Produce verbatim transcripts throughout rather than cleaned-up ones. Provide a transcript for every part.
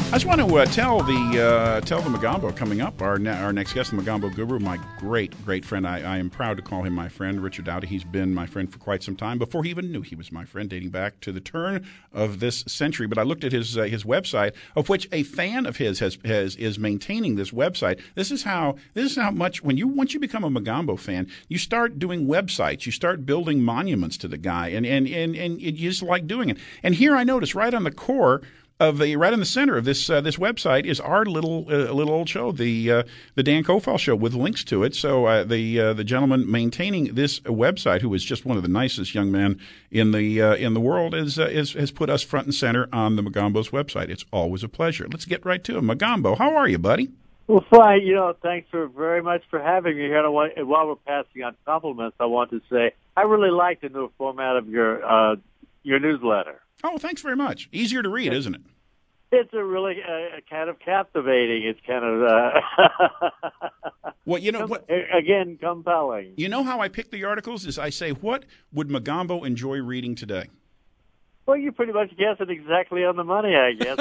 I just want to uh, tell the uh, tell the Magambo coming up. Our ne- our next guest, the Magambo Guru, my great great friend. I, I am proud to call him my friend, Richard Dowdy. He's been my friend for quite some time before he even knew he was my friend, dating back to the turn of this century. But I looked at his uh, his website, of which a fan of his has has is maintaining this website. This is how this is how much when you once you become a Magambo fan, you start doing websites, you start building monuments to the guy, and and and and you just like doing it. And here I notice right on the core. Of the right in the center of this uh, this website is our little uh, little old show, the uh, the Dan Kofal Show, with links to it. So uh, the uh, the gentleman maintaining this website, who is just one of the nicest young men in the uh, in the world, is, uh, is has put us front and center on the Magambo's website. It's always a pleasure. Let's get right to it. Magambo, how are you, buddy? Well, fine. You know, thanks for very much for having me here. And while we're passing on compliments, I want to say I really like the new format of your uh, your newsletter. Oh, thanks very much. Easier to read, isn't it? It's a really uh, kind of captivating. It's kind of uh, well, you know what? Again, compelling. You know how I pick the articles? Is I say, what would Magambo enjoy reading today? Well, you pretty much guessed it exactly on the money, I guess.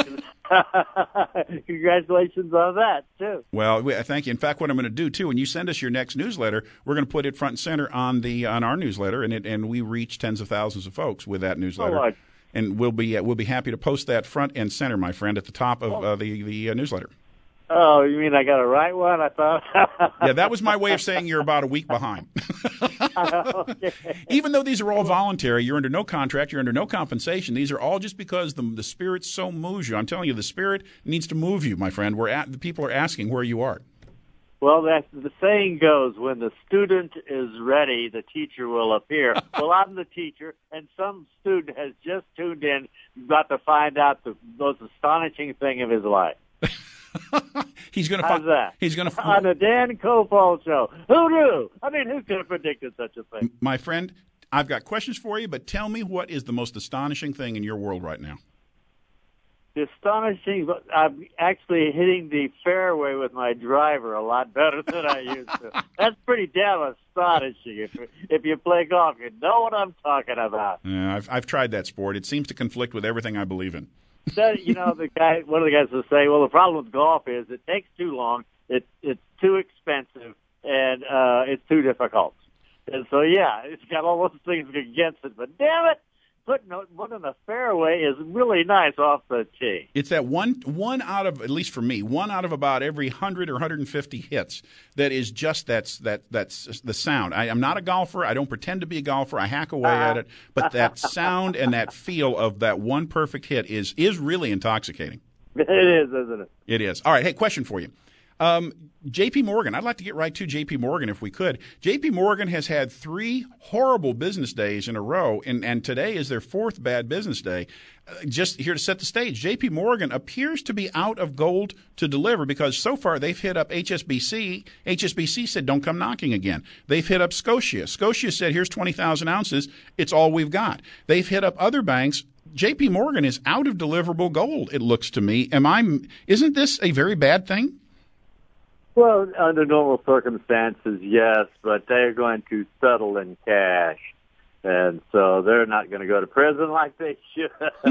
Congratulations on that, too. Well, thank you. In fact, what I'm going to do, too, when you send us your next newsletter, we're going to put it front and center on the on our newsletter, and it and we reach tens of thousands of folks with that newsletter. Oh, and we'll be uh, we'll be happy to post that front and center, my friend, at the top of uh, the the uh, newsletter. Oh, you mean I got to write one? I thought. Yeah, that was my way of saying you're about a week behind. Okay. Even though these are all voluntary, you're under no contract, you're under no compensation. These are all just because the the Spirit so moves you. I'm telling you, the Spirit needs to move you, my friend. We're at the people are asking where you are. Well, that's, the saying goes, when the student is ready, the teacher will appear. Well, I'm the teacher, and some student has just tuned in, about to find out the most astonishing thing of his life. He's going to How's find that? He's going to on the Dan Kofal Show. Who knew? I mean, who could have predicted such a thing? My friend, I've got questions for you, but tell me what is the most astonishing thing in your world right now? The astonishing, I'm actually hitting the fairway with my driver a lot better than I used to. That's pretty damn astonishing. If if you play golf, you know what I'm talking about. Yeah, I've I've tried that sport. It seems to conflict with everything I believe in. That, you know, the guy, one of the guys will say, well, the problem with golf is it takes too long, it, it's too expensive, and uh, it's too difficult. And so, yeah, it's got all those things against it, but damn it, putting one in the fairway is really nice off the tee. It's that one one out of, at least for me, one out of about every one hundred or one hundred fifty hits that is just that's that that's the sound. I, I'm not a golfer. I don't pretend to be a golfer. I hack away uh-huh. at it. But that sound and that feel of that one perfect hit is is really intoxicating. It is, isn't it? It is. All right, hey, question for you. Um, J P. Morgan, I'd like to get right to J P. Morgan if we could. J P. Morgan has had three horrible business days in a row, and, and today is their fourth bad business day. Uh, just here to set the stage, J P. Morgan appears to be out of gold to deliver because so far they've hit up H S B C. H S B C said, don't come knocking again. They've hit up Scotia. Scotia said, here's twenty thousand ounces. It's all we've got. They've hit up other banks. J P. Morgan is out of deliverable gold, it looks to me. Am I? Isn't this a very bad thing? Well, under normal circumstances, yes, but they're going to settle in cash. And so they're not going to go to prison like they should.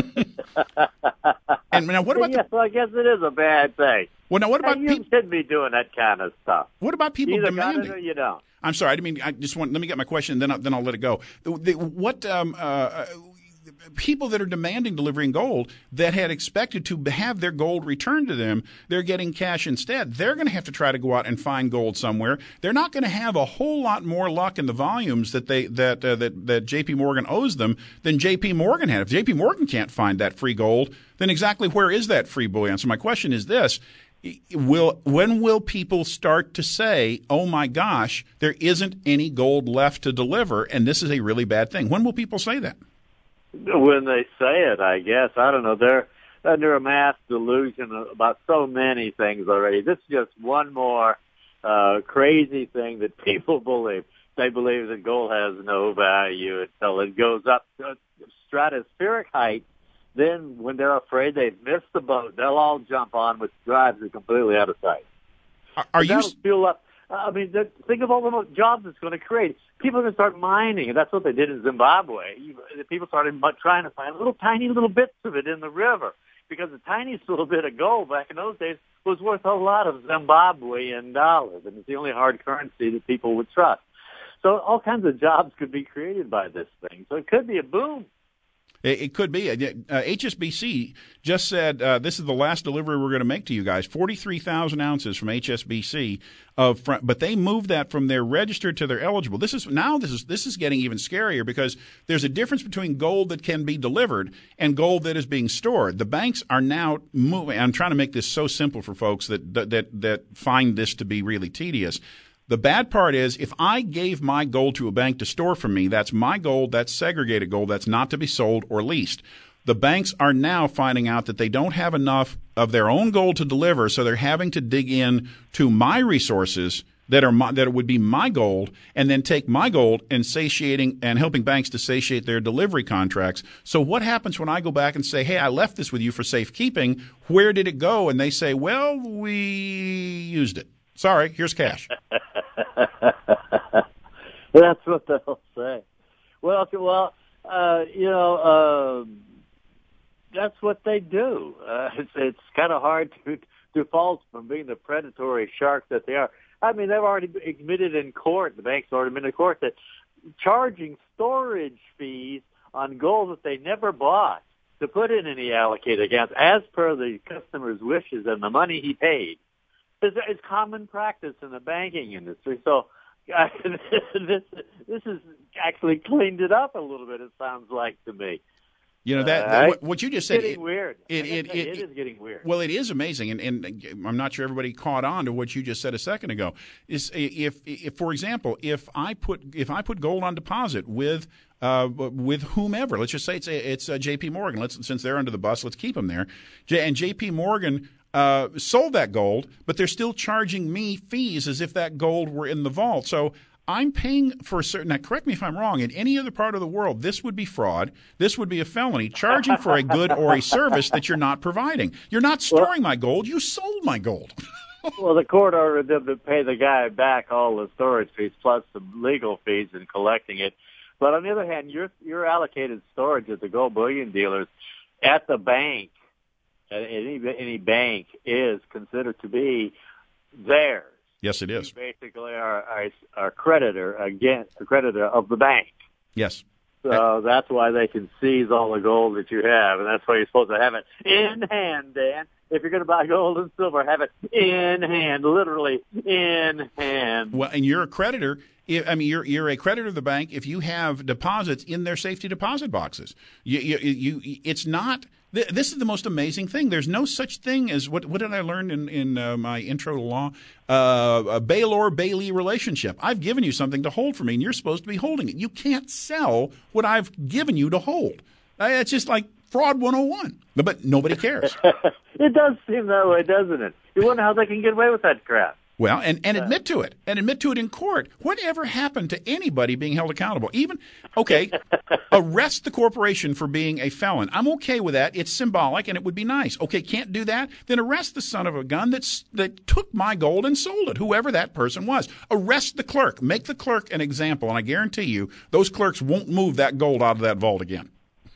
And now what about yes, the, well, I guess it is a bad thing. Well, now what about you people? shouldn't be doing that kind of stuff. What about people you either demanding? got it or you don't. I'm sorry. I didn't mean. I just want. Let me get my question, and then I'll, then I'll let it go. The, the, what um, uh, people that are demanding delivery in gold that had expected to have their gold returned to them, they're getting cash instead. They're going to have to try to go out and find gold somewhere. They're not going to have a whole lot more luck in the volumes that they that uh, that that J P. Morgan owes them than J P. Morgan had. If J P. Morgan can't find that free gold, then exactly where is that free bullion? So my question is this. Will when will people start to say, oh, my gosh, there isn't any gold left to deliver, and this is a really bad thing? When will people say that? When they say it, I guess. I don't know. They're under a mass delusion about so many things already. This is just one more uh, crazy thing that people believe. They believe that gold has no value until it goes up to stratospheric height. Then when they're afraid they've missed the boat, they'll all jump on, which drives it completely out of sight. Are, are you that'll fuel up? I mean, think of all the jobs it's going to create. People are going to start mining, and that's what they did in Zimbabwe. People started trying to find little tiny little bits of it in the river. because the tiniest little bit of gold back in those days was worth a lot of Zimbabwean dollars, and it's the only hard currency that people would trust. So all kinds of jobs could be created by this thing. So it could be a boom. It, it could be. Uh, H S B C just said uh, this is the last delivery we're going to make to you guys. forty-three thousand ounces from H S B C of, fr- but they moved that from their registered to their eligible. This is now this is this is getting even scarier because there's a difference between gold that can be delivered and gold that is being stored. The banks are now moving. I'm trying to make this so simple for folks that that that, that find this to be really tedious. The bad part is if I gave my gold to a bank to store for me, that's my gold, that's segregated gold, that's not to be sold or leased. The banks are now finding out that they don't have enough of their own gold to deliver, so they're having to dig in to my resources that are my, that would be my gold and then take my gold and satiating and helping banks to satiate their delivery contracts. So what happens when I go back and say, hey, I left this with you for safekeeping. Where did it go? And they say, well, we used it. Sorry, here's cash. That's what they'll say. Well, okay, well, uh, you know, uh, that's what they do. Uh, it's it's kind of hard to default from being the predatory sharks that they are. I mean, they've already admitted in court, the bank's already admitted in court, that charging storage fees on gold that they never bought to put in any allocated accounts, as per the customer's wishes and the money he paid, is, is common practice in the banking industry. So uh, this this has actually cleaned it up a little bit, it sounds like to me. You know, that, Uh, that what, what you just said. It's getting it, weird. It, it, it, it, it is getting weird. Well, it is amazing, and, and I'm not sure everybody caught on to what you just said a second ago. Is if, if for example, if I put if I put gold on deposit with uh, with whomever, let's just say it's it's uh, J P Morgan. Let's since they're under the bus, let's keep them there. J, and J P Morgan uh, sold that gold, but they're still charging me fees as if that gold were in the vault. So I'm paying for a certain, now correct me if I'm wrong, in any other part of the world, this would be fraud, this would be a felony, charging for a good or a service that you're not providing. You're not storing well, my gold, you sold my gold. Well, the court ordered them to pay the guy back all the storage fees plus some legal fees in collecting it. But on the other hand, your your allocated storage at the gold bullion dealers at the bank, any, any bank, is considered to be theirs. Yes, it is. You basically are, are, are creditor again, a creditor of the bank. Yes. So that's why they can seize all the gold that you have, and that's why you're supposed to have it in hand, Dan. If you're going to buy gold and silver, have it in hand, literally in hand. Well, and you're a creditor. I mean, you're you're a creditor of the bank if you have deposits in their safety deposit boxes. You, you, you it's not. This is the most amazing thing. There's no such thing as what what did I learn in in uh, my intro to law? Uh, a Baylor-Bailey relationship. I've given you something to hold for me, and you're supposed to be holding it. You can't sell what I've given you to hold. It's just like fraud one oh one. But nobody cares. It does seem that way, doesn't it? You wonder how they can get away with that crap. Well, and, and admit to it, and admit to it in court. Whatever happened to anybody being held accountable? Even, okay, arrest the corporation for being a felon. I'm okay with that. It's symbolic, and it would be nice. Okay, can't do that? Then arrest the son of a gun that's, that took my gold and sold it, whoever that person was. Arrest the clerk. Make the clerk an example, and I guarantee you those clerks won't move that gold out of that vault again.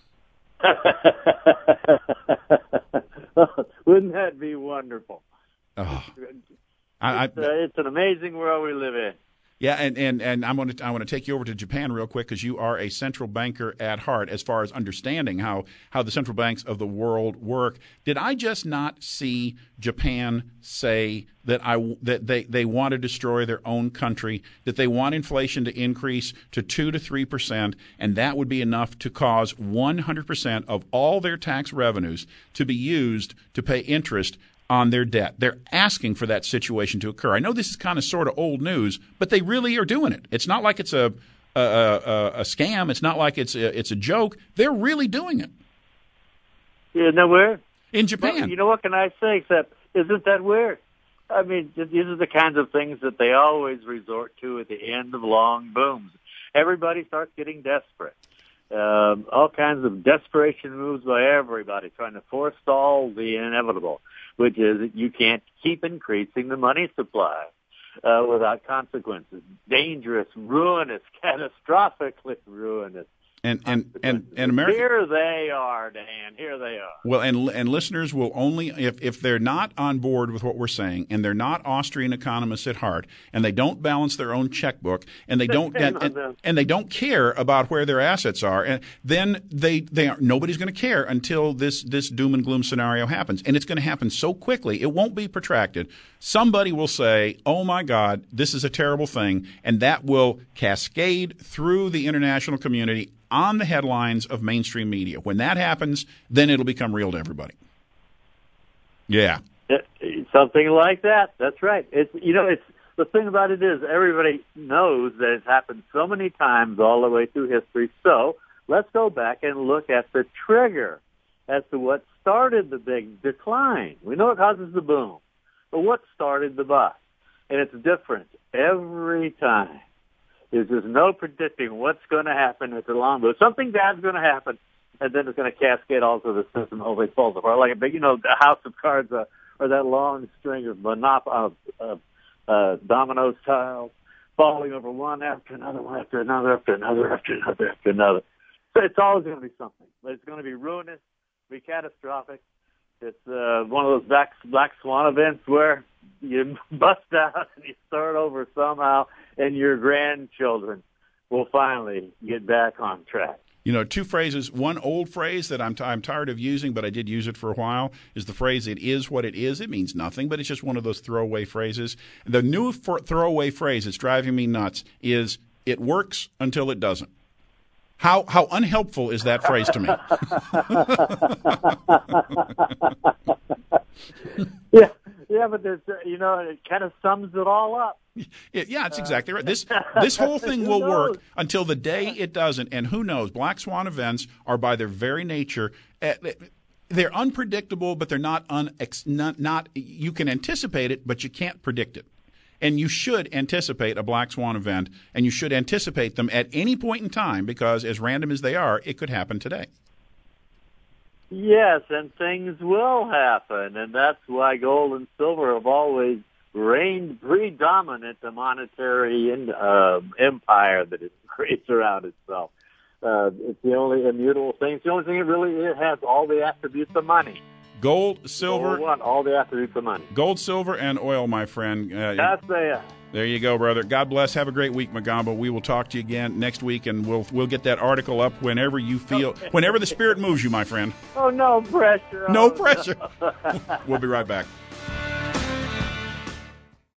Wouldn't that be wonderful? Oh. I, it's, uh, it's an amazing world we live in. Yeah, and, and, and I'm going to I want to take you over to Japan real quick because you are a central banker at heart as far as understanding how, how the central banks of the world work. Did I just not see Japan say that I that they, they want to destroy their own country, that they want inflation to increase to two to three percent, and that would be enough to cause one hundred percent of all their tax revenues to be used to pay interest on their debt? They're asking for that situation to occur. I know this is kind of sort of old news, but they really are doing it. It's not like it's a a, a, a scam. It's not like it's a, it's a joke. They're really doing it. Isn't that weird? In Japan. Well, you know, what can I say except, isn't that weird? I mean, these are the kinds of things that they always resort to at the end of long booms. Everybody starts getting desperate. Um, all kinds of desperation moves by everybody trying to forestall the inevitable, which is that you can't keep increasing the money supply uh, without consequences. Dangerous, ruinous, catastrophically ruinous. And and, and and America. Here they are, Dan. Here they are. Well, and and listeners will only if if they're not on board with what we're saying, and they're not Austrian economists at heart, and they don't balance their own checkbook, and they don't and, and, and they don't care about where their assets are, and then they they are nobody's going to care until this this doom and gloom scenario happens, and it's going to happen so quickly. It won't be protracted. Somebody will say, "Oh my God, this is a terrible thing," and that will cascade through the international community on the headlines of mainstream media. When that happens, then it'll become real to everybody. Yeah. Something like that. That's right. It's, you know, it's the thing about it is everybody knows that it's happened so many times all the way through history. So let's go back and look at the trigger as to what started the big decline. We know it causes the boom, but what started the bust? And it's different every time. There's just no predicting what's going to happen at the long run. Something bad's going to happen, and then it's going to cascade all through the system. Hopefully it falls apart. Like a big, you know, the house of cards, uh, or that long string of monop- of, of uh, dominoes tiles falling over one after another, one after another, after another, after another, after another. So it's always going to be something. It's going to be ruinous, be catastrophic. It's uh, one of those black, black swan events where you bust out and you start over somehow, and your grandchildren will finally get back on track. You know, two phrases. One old phrase that I'm, t- I'm tired of using, but I did use it for a while, is the phrase, "it is what it is." It means nothing, but it's just one of those throwaway phrases. The new for- throwaway phrase that's driving me nuts is, "it works until it doesn't." How how unhelpful is that phrase to me? yeah, yeah, but there's, uh, you know, it kind of sums it all up. It, yeah, it's exactly right. This this whole thing will work until the day it doesn't. And who knows? Black swan events are, by their very nature, uh, they're unpredictable, but they're not, un, not not. You can anticipate it, but you can't predict it. And you should anticipate a black swan event, and you should anticipate them at any point in time, because as random as they are, it could happen today. Yes, and things will happen, and that's why gold and silver have always reigned predominant the monetary in, uh, empire that it creates around itself. Uh, it's the only immutable thing. It's the only thing it really it has all the attributes of money. Gold, silver, gold, all the attributes of money. Gold, silver, and oil, my friend. Uh, That's there. There you go, brother. God bless. Have a great week, Magambo. We will talk to you again next week, and we'll we'll get that article up whenever you feel, whenever the spirit moves you, my friend. Oh, no pressure. No pressure. We'll be right back.